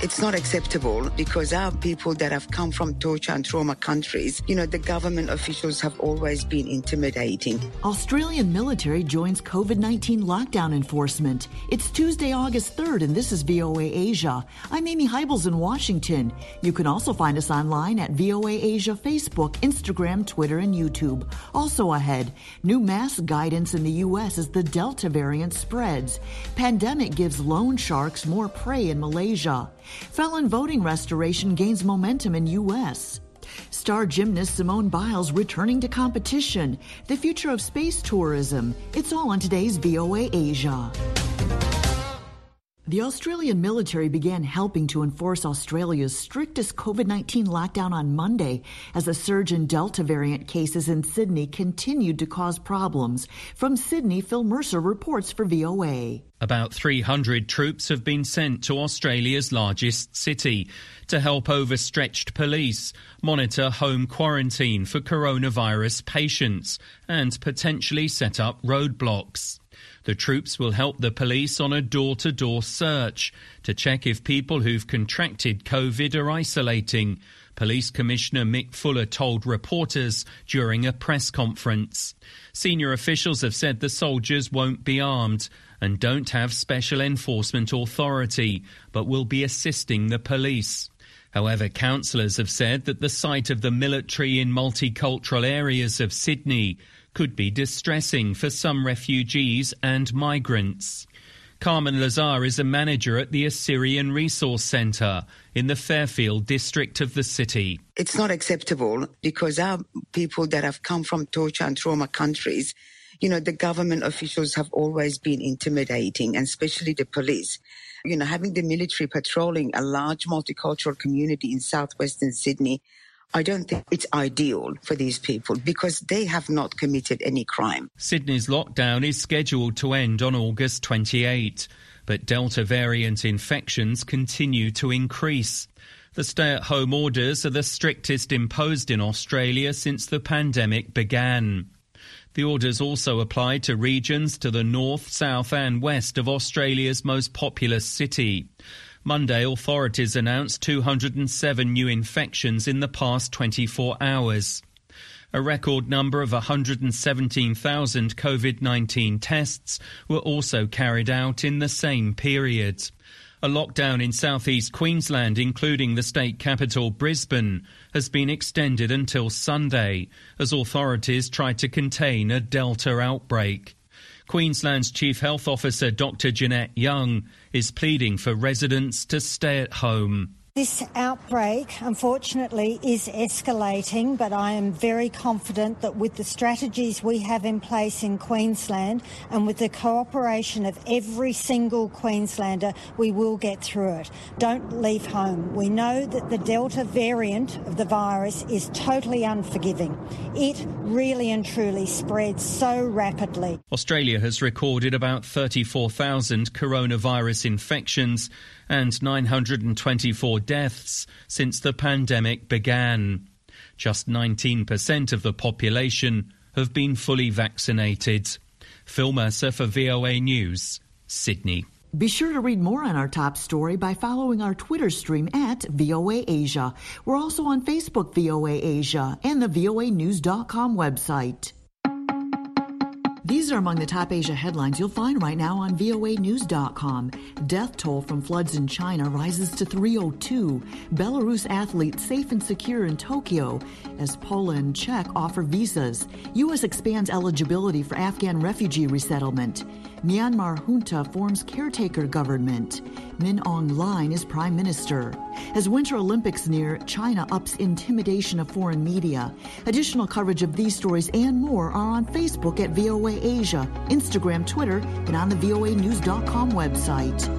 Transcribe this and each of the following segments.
It's not acceptable because our people that have come from torture and trauma countries, the government officials have always been intimidating. Australian military joins COVID-19 lockdown enforcement. It's Tuesday, August 3rd, and this is VOA Asia. I'm Amy Heibels in Washington. You can also find us online at VOA Asia Facebook, Instagram, Twitter, and YouTube. Also ahead, new mask guidance in the U.S. as the Delta variant spreads. Pandemic gives loan sharks more prey in Malaysia. Felon voting restoration gains momentum in U.S. Star gymnast Simone Biles returning to competition. The future of space tourism. It's all on today's VOA Asia. The Australian military began helping to enforce Australia's strictest COVID-19 lockdown on Monday as a surge in Delta variant cases in Sydney continued to cause problems. From Sydney, Phil Mercer reports for VOA. About 300 troops have been sent to Australia's largest city to help overstretched police monitor home quarantine for coronavirus patients and potentially set up roadblocks. The troops will help the police on a door-to-door search to check if people who've contracted COVID are isolating, Police Commissioner Mick Fuller told reporters during a press conference. Senior officials have said the soldiers won't be armed and don't have special enforcement authority, but will be assisting the police. However, councillors have said that the sight of the military in multicultural areas of Sydney could be distressing for some refugees and migrants. Carmen Lazar is a manager at the Assyrian Resource Centre in the Fairfield district of the city. It's not acceptable because our people that have come from torture and trauma countries, the government officials have always been intimidating, and especially the police. Having the military patrolling a large multicultural community in southwestern Sydney, I don't think it's ideal for these people because they have not committed any crime. Sydney's lockdown is scheduled to end on August 28, but Delta variant infections continue to increase. The stay-at-home orders are the strictest imposed in Australia since the pandemic began. The orders also apply to regions to the north, south and west of Australia's most populous city. Monday, authorities announced 207 new infections in the past 24 hours. A record number of 117,000 COVID-19 tests were also carried out in the same period. A lockdown in southeast Queensland, including the state capital Brisbane, has been extended until Sunday as authorities try to contain a Delta outbreak. Queensland's Chief Health Officer Dr Jeanette Young is pleading for residents to stay at home. This outbreak, unfortunately, is escalating, but I am very confident that with the strategies we have in place in Queensland and with the cooperation of every single Queenslander, we will get through it. Don't leave home. We know that the Delta variant of the virus is totally unforgiving. It really and truly spreads so rapidly. Australia has recorded about 34,000 coronavirus infections and 924 deaths since the pandemic began. Just 19% of the population have been fully vaccinated. Phil Mercer for VOA News, Sydney. Be sure to read more on our top story by following our Twitter stream at VOA Asia. We're also on Facebook VOA Asia and the voanews.com website. These are among the top Asia headlines you'll find right now on voanews.com. Death toll from floods in China rises to 302. Belarus athletes safe and secure in Tokyo as Poland and Czech offer visas. U.S. expands eligibility for Afghan refugee resettlement. Myanmar junta forms caretaker government. Min Aung Hlaing is prime minister. As Winter Olympics near, China ups intimidation of foreign media. Additional coverage of these stories and more are on Facebook at VOA Asia, Instagram, Twitter, and on the voanews.com website.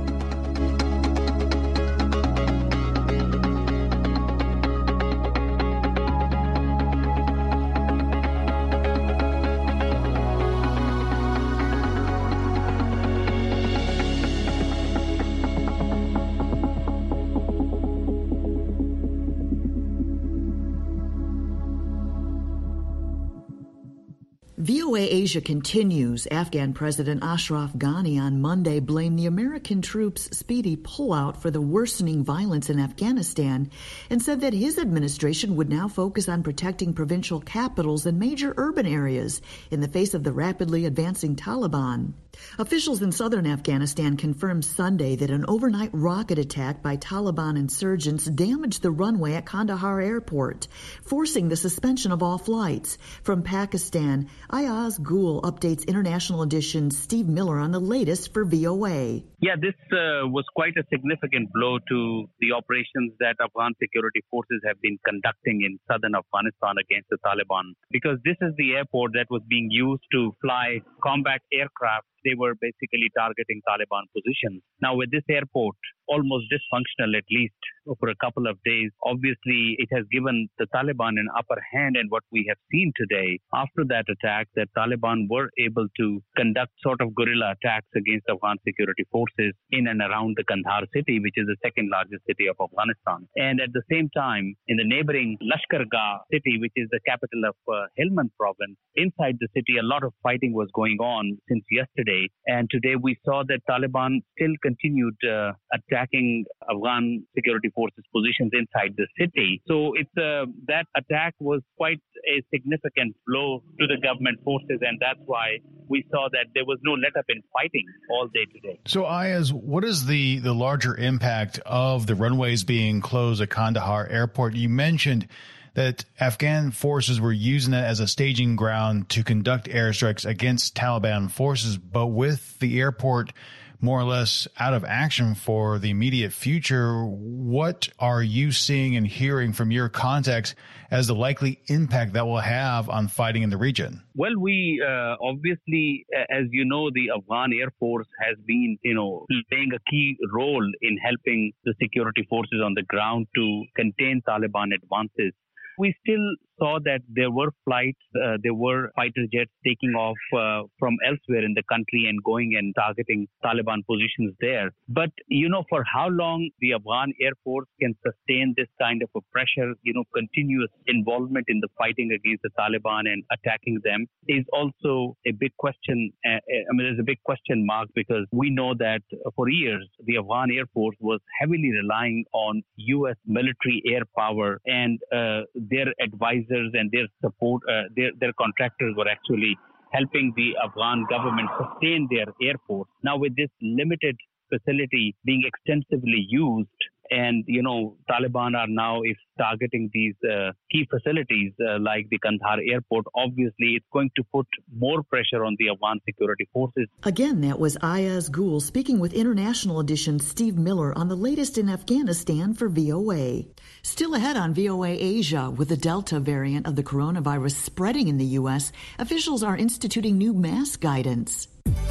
VOA Asia continues. Afghan President Ashraf Ghani on Monday blamed the American troops' speedy pullout for the worsening violence in Afghanistan and said that his administration would now focus on protecting provincial capitals and major urban areas in the face of the rapidly advancing Taliban. Officials in southern Afghanistan confirmed Sunday that an overnight rocket attack by Taliban insurgents damaged the runway at Kandahar Airport, forcing the suspension of all flights. From Pakistan, Ayaz Gul updates International Edition's Steve Miller on the latest for VOA. Yeah, this was quite a significant blow to the operations that Afghan security forces have been conducting in southern Afghanistan against the Taliban, because this is the airport that was being used to fly combat aircraft. They were basically targeting Taliban positions. Now, with this airport almost dysfunctional, at least for a couple of days, obviously it has given the Taliban an upper hand. And what we have seen today, after that attack, that Taliban were able to conduct sort of guerrilla attacks against Afghan security forces in and around the Kandahar city, which is the second largest city of Afghanistan. And at the same time, in the neighboring Lashkargah city, which is the capital of Helmand province, inside the city, a lot of fighting was going on since yesterday. And today we saw that Taliban still continued attacking Afghan security forces positions inside the city. So it's that attack was quite a significant blow to the government forces, and that's why we saw that there was no let-up in fighting all day today. So, Ayaz, what is the larger impact of the runways being closed at Kandahar Airport? You mentioned that Afghan forces were using it as a staging ground to conduct airstrikes against Taliban forces, but with the airport more or less out of action for the immediate future, what are you seeing and hearing from your contacts as the likely impact that will have on fighting in the region? Well, we obviously, as you know, the Afghan Air Force has been, playing a key role in helping the security forces on the ground to contain Taliban advances. We still saw that there were flights, there were fighter jets taking off from elsewhere in the country and going and targeting Taliban positions there. But, for how long the Afghan Air Force can sustain this kind of a pressure, continuous involvement in the fighting against the Taliban and attacking them is also a big question. There's a big question mark, because we know that for years, the Afghan Air Force was heavily relying on U.S. military air power, and their advisors and their support, their contractors were actually helping the Afghan government sustain their air force. Now, with this limited facility being extensively used, and, Taliban are now targeting these key facilities like the Kandahar airport, obviously it's going to put more pressure on the Afghan security forces. Again, that was Ayaz Gul speaking with International Edition's Steve Miller on the latest in Afghanistan for VOA. Still ahead on VOA Asia, with the Delta variant of the coronavirus spreading in the U.S., officials are instituting new mask guidance.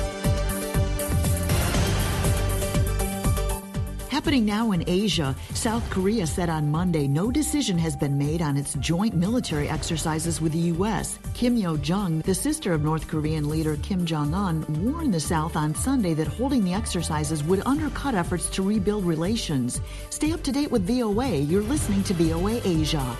Happening now in Asia, South Korea said on Monday no decision has been made on its joint military exercises with the U.S. Kim Yo-jong, the sister of North Korean leader Kim Jong-un, warned the South on Sunday that holding the exercises would undercut efforts to rebuild relations. Stay up to date with VOA. You're listening to VOA Asia.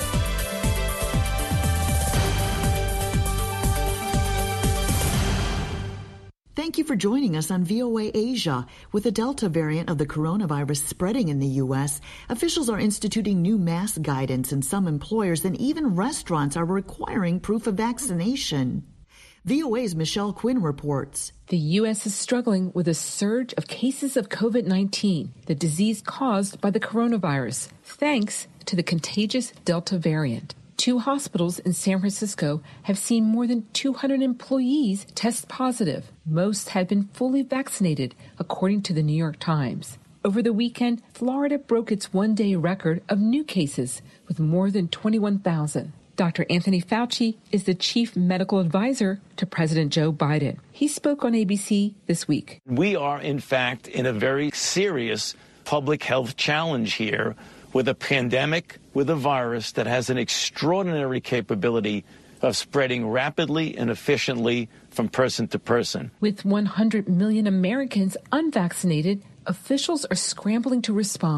Thank you for joining us on VOA Asia. With the Delta variant of the coronavirus spreading in the U.S., officials are instituting new mask guidance, and some employers and even restaurants are requiring proof of vaccination. VOA's Michelle Quinn reports. The U.S. is struggling with a surge of cases of COVID-19, the disease caused by the coronavirus, thanks to the contagious Delta variant. 2 hospitals in San Francisco have seen more than 200 employees test positive. Most had been fully vaccinated, according to the New York Times. Over the weekend, Florida broke its one-day record of new cases with more than 21,000. Dr. Anthony Fauci is the chief medical advisor to President Joe Biden. He spoke on ABC this week. We are, in fact, in a very serious public health challenge here, with a pandemic, with a virus that has an extraordinary capability of spreading rapidly and efficiently from person to person. With 100 million Americans unvaccinated, officials are scrambling to respond.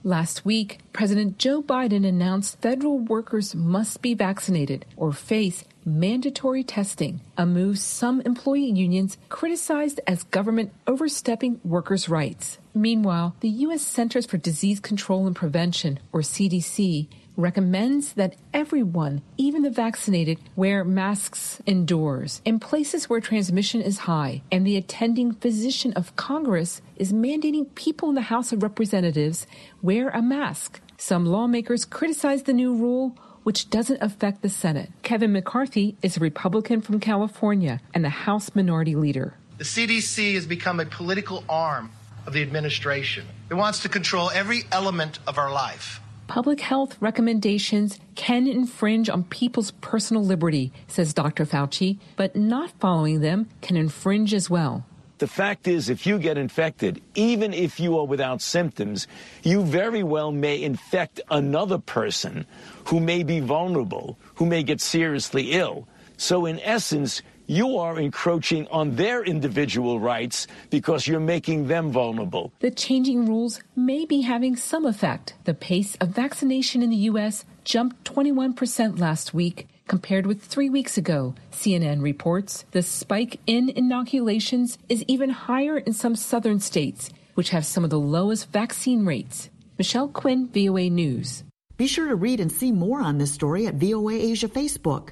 Last week, President Joe Biden announced federal workers must be vaccinated or face mandatory testing, a move some employee unions criticized as government overstepping workers' rights. Meanwhile, the U.S. Centers for Disease Control and Prevention, or CDC, recommends that everyone, even the vaccinated, wear masks indoors in places where transmission is high, and the attending physician of Congress is mandating people in the House of Representatives wear a mask. Some lawmakers criticize the new rule, which doesn't affect the Senate. Kevin McCarthy is a Republican from California and the House Minority Leader. The CDC has become a political arm of the administration. It wants to control every element of our life. Public health recommendations can infringe on people's personal liberty, says Dr. Fauci, but not following them can infringe as well. The fact is, if you get infected, even if you are without symptoms, you very well may infect another person who may be vulnerable, who may get seriously ill. So in essence, you are encroaching on their individual rights because you're making them vulnerable. The changing rules may be having some effect. The pace of vaccination in the U.S. jumped 21% last week compared with 3 weeks ago, CNN reports. The spike in inoculations is even higher in some southern states, which have some of the lowest vaccine rates. Michelle Quinn, VOA News. Be sure to read and see more on this story at VOA Asia Facebook.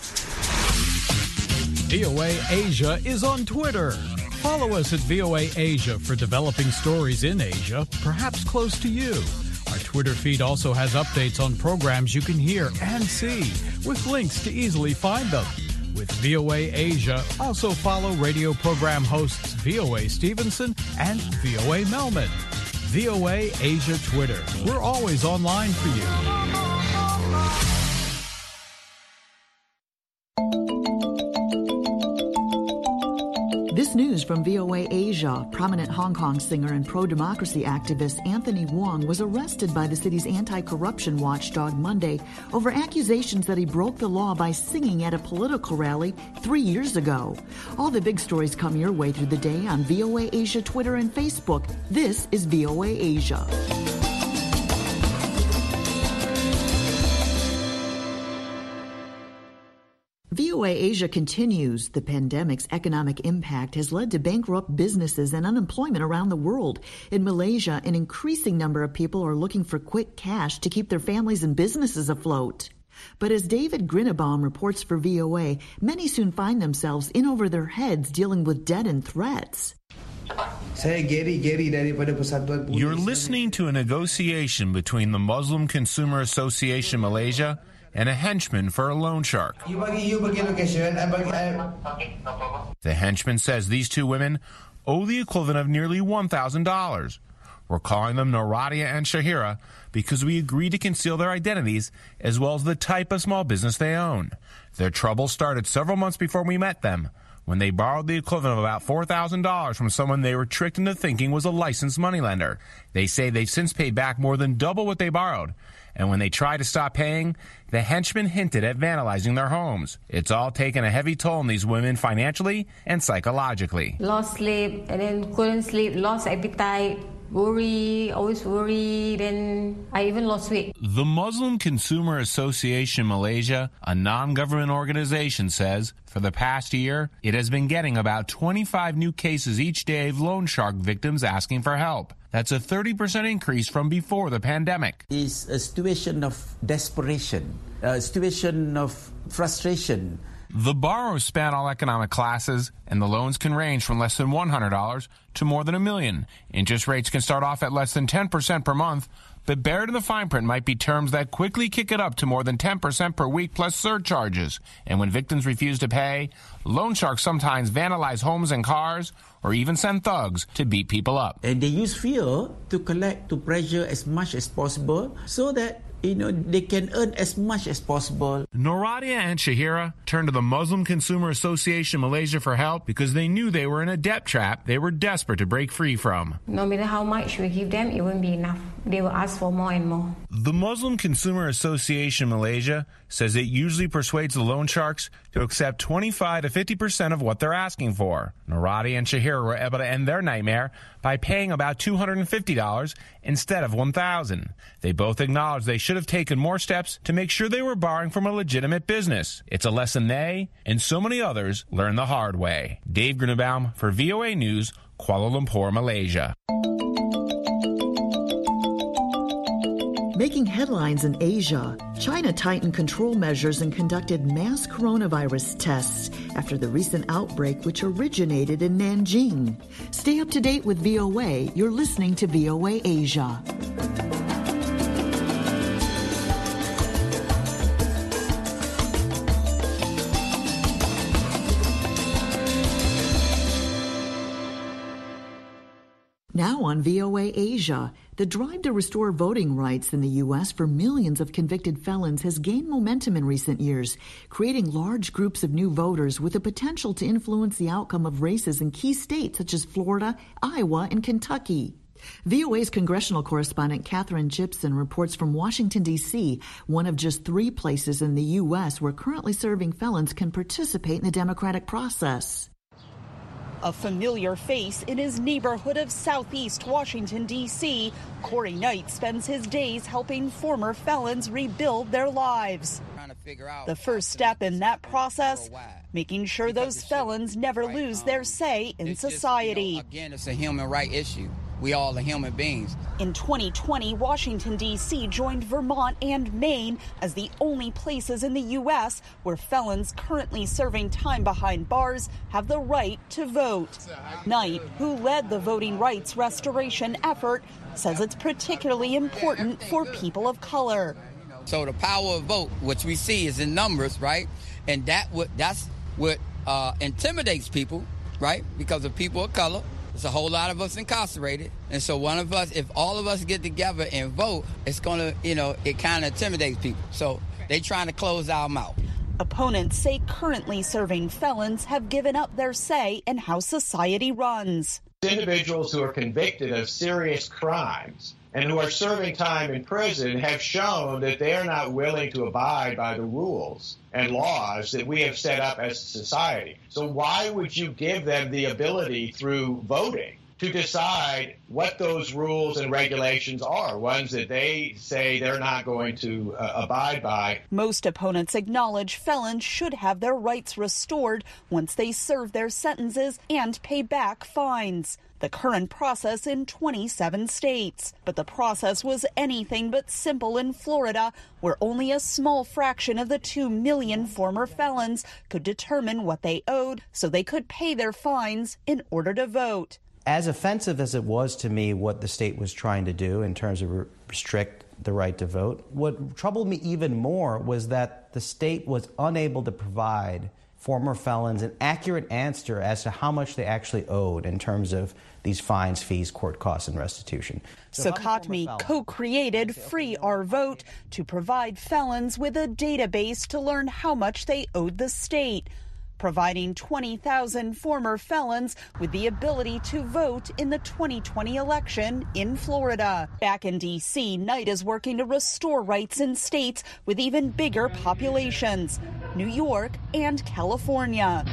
VOA Asia is on Twitter. Follow us at VOA Asia for developing stories in Asia, perhaps close to you. Our Twitter feed also has updates on programs you can hear and see, with links to easily find them. With VOA Asia, also follow radio program hosts VOA Stevenson and VOA Melman. VOA Asia Twitter. We're always online for you. This news from VOA Asia. Prominent Hong Kong singer and pro-democracy activist Anthony Wong was arrested by the city's anti-corruption watchdog Monday over accusations that he broke the law by singing at a political rally 3 years ago. All the big stories come your way through the day on VOA Asia Twitter and Facebook. This is VOA Asia. VOA Asia continues. The pandemic's economic impact has led to bankrupt businesses and unemployment around the world. In Malaysia, an increasing number of people are looking for quick cash to keep their families and businesses afloat. But as David Grinnebaum reports for VOA, many soon find themselves in over their heads dealing with debt and threats. You're listening to a negotiation between the Muslim Consumer Association Malaysia and a henchman for a loan shark. The henchman says these two women owe the equivalent of nearly $1,000. We're calling them Noradia and Shahira because we agreed to conceal their identities as well as the type of small business they own. Their trouble started several months before we met them, when they borrowed the equivalent of about $4,000 from someone they were tricked into thinking was a licensed moneylender. They say they've since paid back more than double what they borrowed. And when they tried to stop paying, the henchmen hinted at vandalizing their homes. It's all taken a heavy toll on these women financially and psychologically. Lost sleep, and then couldn't sleep, lost appetite, worry, always worry, then I even lost weight. The Muslim Consumer Association Malaysia, a non-government organization, says for the past year, it has been getting about 25 new cases each day of loan shark victims asking for help. That's a 30% increase from before the pandemic. It's a situation of desperation, a situation of frustration. The borrowers span all economic classes, and the loans can range from less than $100 to more than $1 million. Interest rates can start off at less than 10% per month, but buried in the fine print might be terms that quickly kick it up to more than 10% per week plus surcharges. And when victims refuse to pay, loan sharks sometimes vandalize homes and cars or even send thugs to beat people up. And they use fear to collect, to pressure as much as possible so that they can earn as much as possible. Noradia and Shahira turned to the Muslim Consumer Association Malaysia for help because they knew they were in a debt trap they were desperate to break free from. No matter how much we give them, it won't be enough. They will ask for more and more. The Muslim Consumer Association Malaysia says it usually persuades the loan sharks to accept 25 to 50% of what they're asking for. Narati and Shahira were able to end their nightmare by paying about $250 instead of $1,000. They both acknowledged they should have taken more steps to make sure they were borrowing from a legitimate business. It's a lesson they and so many others learned the hard way. Dave Grunebaum for VOA News, Kuala Lumpur, Malaysia. Making headlines in Asia, China tightened control measures and conducted mass coronavirus tests after the recent outbreak which originated in Nanjing. Stay up to date with VOA. You're listening to VOA Asia. Now on VOA Asia, the drive to restore voting rights in the U.S. for millions of convicted felons has gained momentum in recent years, creating large groups of new voters with the potential to influence the outcome of races in key states such as Florida, Iowa, and Kentucky. VOA's congressional correspondent Katherine Gibson reports from Washington, D.C., one of just 3 places in the U.S. where currently serving felons can participate in the democratic process. A familiar face in his neighborhood of Southeast Washington, D.C., Corey Knight spends his days helping former felons rebuild their lives. The first step in that process, making sure those felons never lose their say in society. Again, it's a human right issue. We all are human beings. In 2020, Washington, D.C. joined Vermont and Maine as the only places in the U.S. where felons currently serving time behind bars have the right to vote. Knight, who led the voting rights restoration effort, says it's particularly important for people of color. So the power of vote, which we see is in numbers, right? And that's what intimidates people, right? Because of people of color. There's a whole lot of us incarcerated. And so one of us, if all of us get together and vote, it's going to, it kind of intimidates people. So they're trying to close our mouth. Opponents say currently serving felons have given up their say in how society runs. Individuals who are convicted of serious crimes and who are serving time in prison have shown that they are not willing to abide by the rules and laws that we have set up as a society. So why would you give them the ability through voting to decide what those rules and regulations are, ones that they say they're not going to abide by? Most opponents acknowledge felons should have their rights restored once they serve their sentences and pay back fines. The current process in 27 states. But the process was anything but simple in Florida, where only a small fraction of the 2 million former felons could determine what they owed so they could pay their fines in order to vote. As offensive as it was to me what the state was trying to do in terms of restrict the right to vote, what troubled me even more was that the state was unable to provide former felons an accurate answer as to how much they actually owed in terms of these fines, fees, court costs, and restitution. Sukhatme co-created Free Our Vote to provide felons with a database to learn how much they owed the state, providing 20,000 former felons with the ability to vote in the 2020 election in Florida. Back in D.C., Knight is working to restore rights in states with even bigger populations, New York and California.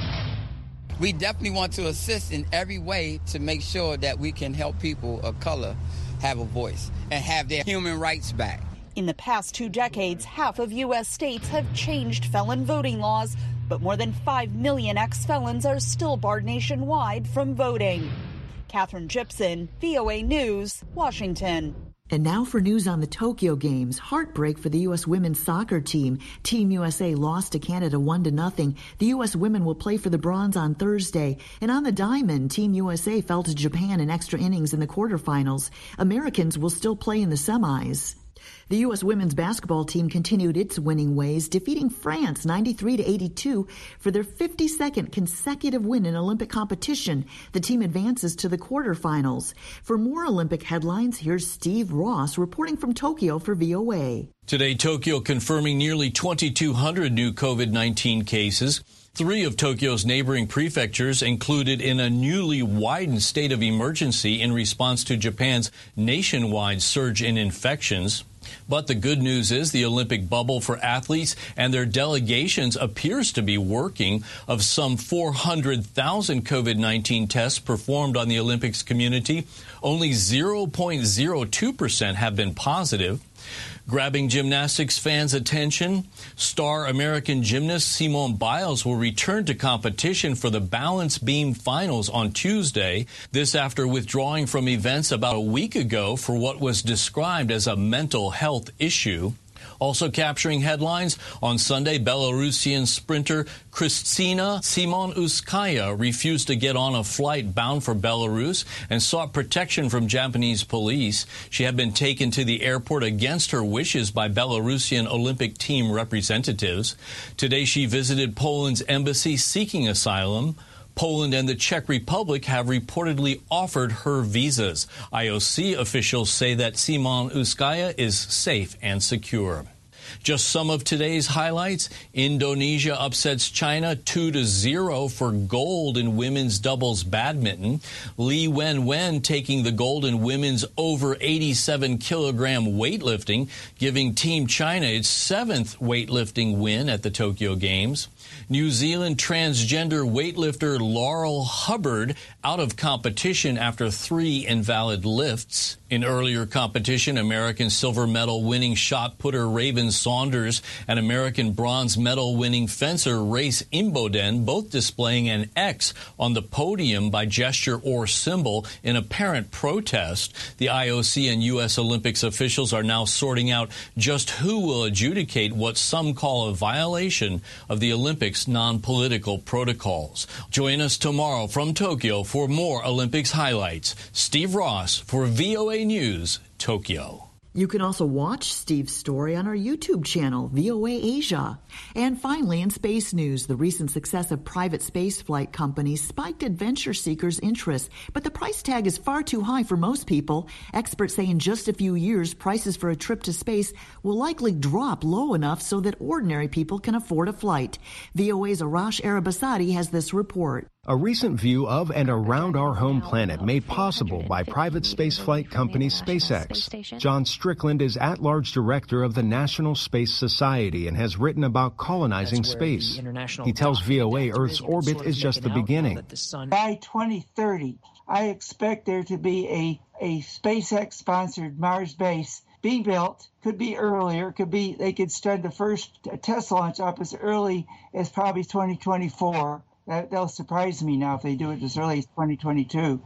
We definitely want to assist in every way to make sure that we can help people of color have a voice and have their human rights back. In the past 2 decades, half of U.S. states have changed felon voting laws, but more than 5 million ex-felons are still barred nationwide from voting. Katherine Gibson, VOA News, Washington. And now for news on the Tokyo Games. Heartbreak for the U.S. women's soccer team. Team USA lost to Canada 1-0. The U.S. women will play for the bronze on Thursday. And on the diamond, Team USA fell to Japan in extra innings in the quarterfinals. Americans will still play in the semis. The U.S. women's basketball team continued its winning ways, defeating France 93-82 for their 52nd consecutive win in Olympic competition. The team advances to the quarterfinals. For more Olympic headlines, here's Steve Ross reporting from Tokyo for VOA. Today, Tokyo confirming nearly 2,200 new COVID-19 cases. 3 of Tokyo's neighboring prefectures included in a newly widened state of emergency in response to Japan's nationwide surge in infections. But the good news is the Olympic bubble for athletes and their delegations appears to be working. Of some 400,000 COVID-19 tests performed on the Olympics community, only 0.02% have been positive. Grabbing gymnastics fans' attention, star American gymnast Simone Biles will return to competition for the balance beam finals on Tuesday. This after withdrawing from events about a week ago for what was described as a mental health issue. Also capturing headlines, on Sunday, Belarusian sprinter Kristina Simonskaya refused to get on a flight bound for Belarus and sought protection from Japanese police. She had been taken to the airport against her wishes by Belarusian Olympic team representatives. Today, she visited Poland's embassy seeking asylum. Poland and the Czech Republic have reportedly offered her visas. IOC officials say that Simonskaya is safe and secure. Just some of today's highlights. Indonesia upsets China 2-0 for gold in women's doubles badminton. Li Wenwen taking the gold in women's over 87-kilogram weightlifting, giving Team China its 7th weightlifting win at the Tokyo Games. New Zealand transgender weightlifter Laurel Hubbard out of competition after 3 invalid lifts. In earlier competition, American silver medal winning shot putter Raven Saunders and American bronze medal winning fencer Race Imboden both displaying an X on the podium by gesture or symbol in apparent protest. The IOC and U.S. Olympics officials are now sorting out just who will adjudicate what some call a violation of the Olympics non-political protocols. Join us tomorrow from Tokyo for more Olympics highlights. Steve Ross for VOA News, Tokyo. You can also watch Steve's story on our YouTube channel, VOA Asia. And finally, in space news, the recent success of private spaceflight companies spiked adventure seekers' interest, but the price tag is far too high for most people. Experts say in just a few years, prices for a trip to space will likely drop low enough so that ordinary people can afford a flight. VOA's Arash Arabasadi has this report. A recent view of and around our home planet made possible by private spaceflight company SpaceX. John Strickland is at-large director of the National Space Society and has written about colonizing space. He tells VOA Earth's orbit is just the beginning. By 2030, I expect there to be a SpaceX-sponsored Mars base being built. Could be earlier, they could start the first test launch up as early as probably 2024. They'll surprise me now if they do it as early as 2022.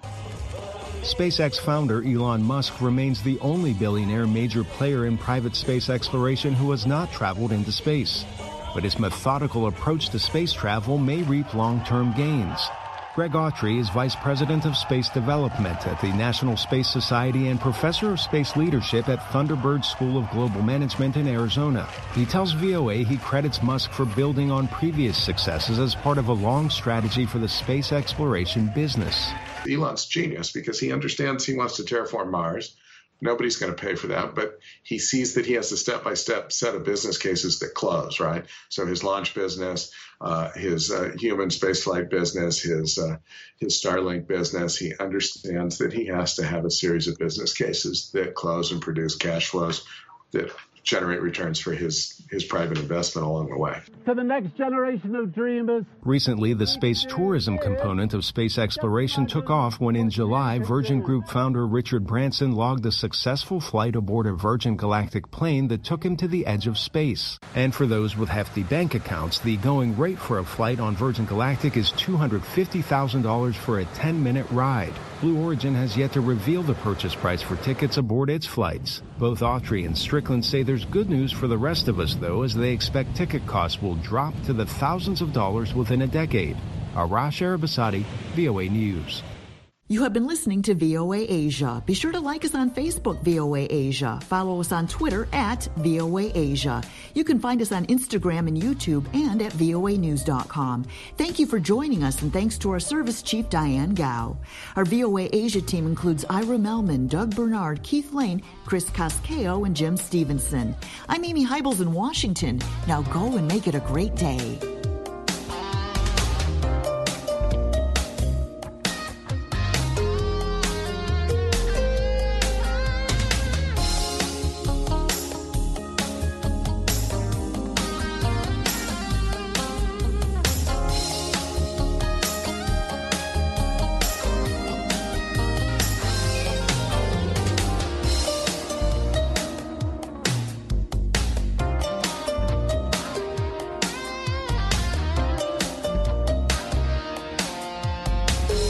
SpaceX founder Elon Musk remains the only billionaire major player in private space exploration who has not traveled into space. But his methodical approach to space travel may reap long-term gains. Greg Autry is Vice President of Space Development at the National Space Society and Professor of Space Leadership at Thunderbird School of Global Management in Arizona. He tells VOA he credits Musk for building on previous successes as part of a long strategy for the space exploration business. Elon's genius because he understands he wants to terraform Mars. Nobody's going to pay for that, but he sees that he has a step-by-step set of business cases that close, right? So his launch business, his human spaceflight business, his Starlink business, he understands that he has to have a series of business cases that close and produce cash flows that generate returns for his private investment along the way. To the next generation of dreamers. Recently, the space tourism component of space exploration took off when in July, Virgin Group founder Richard Branson logged a successful flight aboard a Virgin Galactic plane that took him to the edge of space. And for those with hefty bank accounts, the going rate for a flight on Virgin Galactic is $250,000 for a 10-minute ride. Blue Origin has yet to reveal the purchase price for tickets aboard its flights. Both Autry and Strickland say there's good news for the rest of us, though, as they expect ticket costs will drop to the thousands of dollars within a decade. Arash Arabasadi, VOA News. You have been listening to VOA Asia. Be sure to like us on Facebook, VOA Asia. Follow us on Twitter at VOA Asia. You can find us on Instagram and YouTube and at voanews.com. Thank you for joining us, and thanks to our service chief, Diane Gao. Our VOA Asia team includes Ira Melman, Doug Bernard, Keith Lane, Chris Casqueo, and Jim Stevenson. I'm Amy Heibels in Washington. Now go and make it a great day.